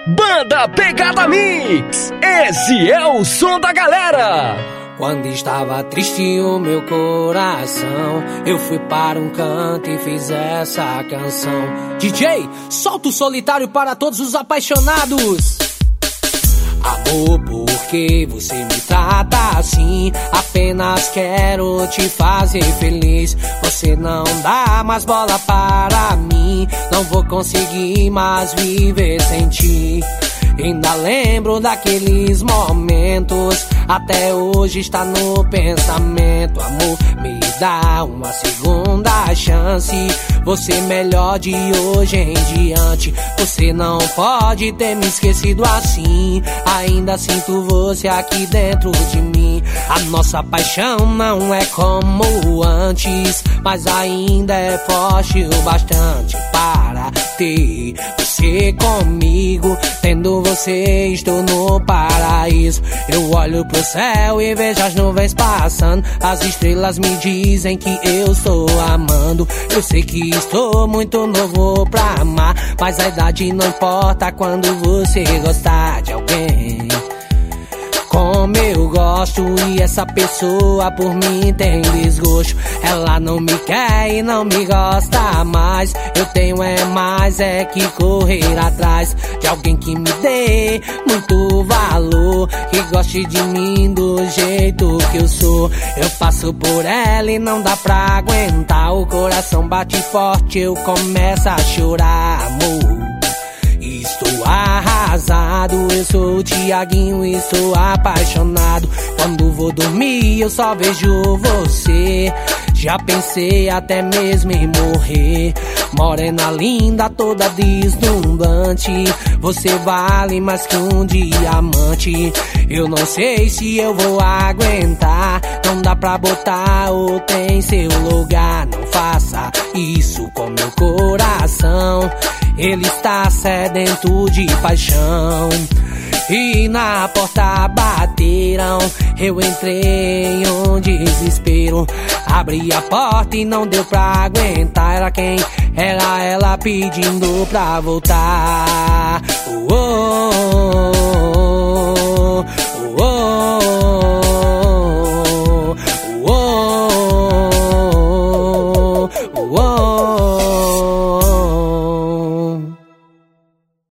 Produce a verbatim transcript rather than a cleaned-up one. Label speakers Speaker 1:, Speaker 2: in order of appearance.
Speaker 1: Banda Pegada Mix, esse é o som da galera.
Speaker 2: Quando estava triste o meu coração, eu fui para um canto e fiz essa canção. D J, solta o solitário para todos os apaixonados. Amor, por que você me trata assim? Apenas quero te fazer feliz. Você não dá mais bola para mim. Não vou conseguir mais viver sem ti. Ainda lembro daqueles momentos, até hoje está no pensamento. Amor, me dá uma segunda chance. Você melhor de hoje em diante. Você não pode ter me esquecido assim. Ainda sinto você aqui dentro de mim. A nossa paixão não é como antes, mas ainda é forte o bastante para ter você comigo. Tendo você, estou no paraíso. Eu olho pro céu e vejo as nuvens passando. As estrelas me dizem que eu estou amando. Eu sei que estou muito novo pra amar, mas a idade não importa quando você gostar de alguém como eu gosto. E essa pessoa por mim tem desgosto. Ela não me quer e não me gosta mais. Eu tenho é mais é que correr atrás de alguém que me dê muito valor, que goste de mim do jeito que eu sou. Eu passo por ela e não dá pra aguentar. O coração bate forte, eu começo a chorar, amor. Estou arrasado, eu sou o Tiaguinho e sou apaixonado. Quando vou dormir eu só vejo você. Já pensei até mesmo em morrer. Morena linda, toda deslumbrante. Você vale mais que um diamante. Eu não sei se eu vou aguentar. Não dá pra botar outra em seu lugar. Não faça isso com meu coração. Ele está sedento de paixão. E na porta bateram. Eu entrei em um desespero. Abri a porta e não deu pra aguentar. Era quem? Era ela pedindo pra voltar. Oh, oh, oh.